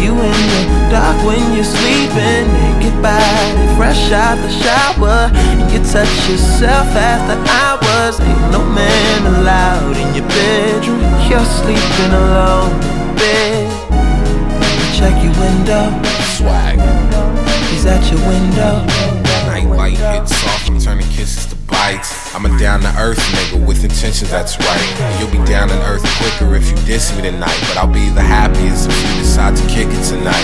you in the dark when you're sleeping, naked body, fresh out the shower, and you touch yourself after hours. Ain't no man allowed in your bedroom. You're sleeping alone in bed. Check your window. Swag. He's at your window. Night light hits soft, I'm turning kisses to bites. I'm a down to earth nigga with intentions that's right. And you'll be down to earth quicker if you diss me tonight. But I'll be the happiest if you decide to kick it tonight.